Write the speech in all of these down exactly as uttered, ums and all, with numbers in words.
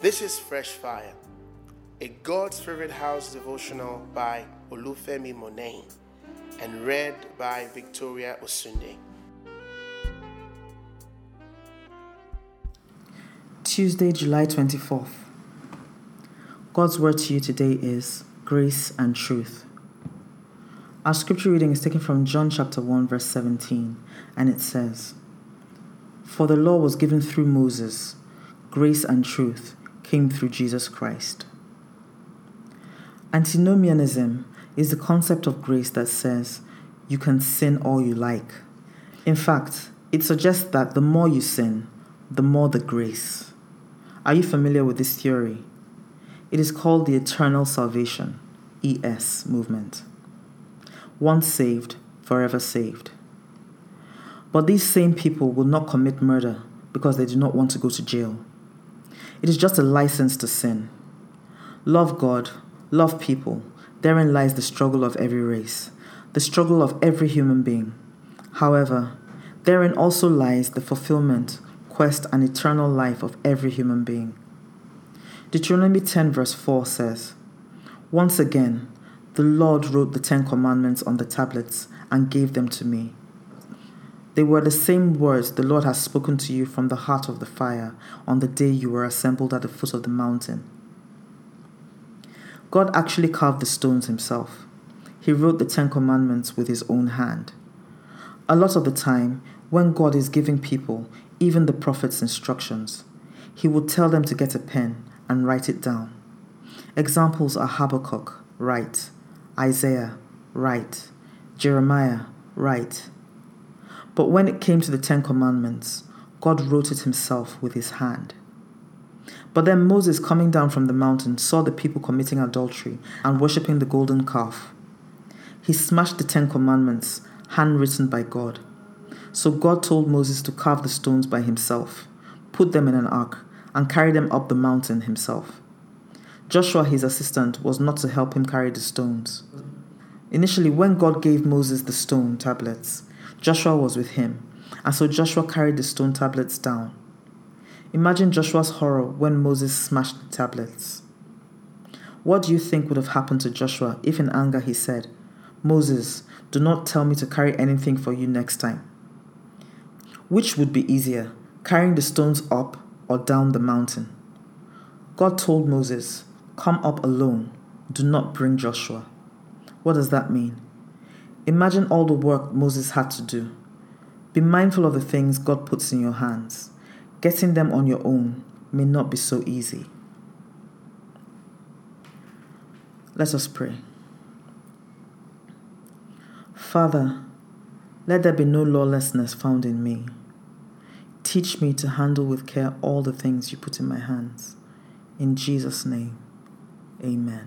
This is Fresh Fire, a God's Favorite House devotional by Olufemi Monain and read by Victoria Osunde. Tuesday, July twenty-fourth. God's word to you today is grace and truth. Our scripture reading is taken from John chapter one, verse seventeen, and it says, "For the law was given through Moses, grace and truth came through Jesus Christ." Antinomianism is the concept of grace that says you can sin all you like. In fact, it suggests that the more you sin, the more the grace. Are you familiar with this theory? It is called the Eternal Salvation, E S movement. Once saved, forever saved. But these same people will not commit murder because they do not want to go to jail. It is just a license to sin. Love God, love people. Therein lies the struggle of every race, the struggle of every human being. However, therein also lies the fulfillment, quest, and eternal life of every human being. Deuteronomy ten verse four says, "Once again, the Lord wrote the Ten Commandments on the tablets and gave them to me. They were the same words the Lord has spoken to you from the heart of the fire on the day you were assembled at the foot of the mountain." God actually carved the stones himself. He wrote the Ten Commandments with his own hand. A lot of the time, when God is giving people, even the prophets, instructions, he would tell them to get a pen and write it down. Examples are Habakkuk, write; Isaiah, write; Jeremiah, write. But when it came to the Ten Commandments, God wrote it himself with his hand. But then Moses, coming down from the mountain, saw the people committing adultery and worshipping the golden calf. He smashed the Ten Commandments, handwritten by God. So God told Moses to carve the stones by himself, put them in an ark, and carry them up the mountain himself. Joshua, his assistant, was not to help him carry the stones. Initially, when God gave Moses the stone tablets, Joshua was with him, and so Joshua carried the stone tablets down. Imagine Joshua's horror when Moses smashed the tablets. What do you think would have happened to Joshua if in anger he said, "Moses, do not tell me to carry anything for you next time"? Which would be easier, carrying the stones up or down the mountain? God told Moses, "Come up alone, do not bring Joshua." What does that mean? Imagine all the work Moses had to do. Be mindful of the things God puts in your hands. Getting them on your own may not be so easy. Let us pray. Father, let there be no lawlessness found in me. Teach me to handle with care all the things you put in my hands. In Jesus' name, amen.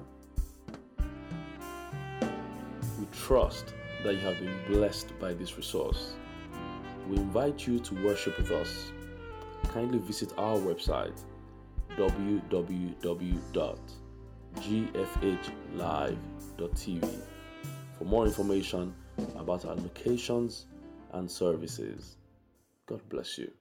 We trust that you have been blessed by this resource. We invite you to worship with us. Kindly visit our website, w w w dot g f h live dot t v, for more information about our locations and services. God bless you.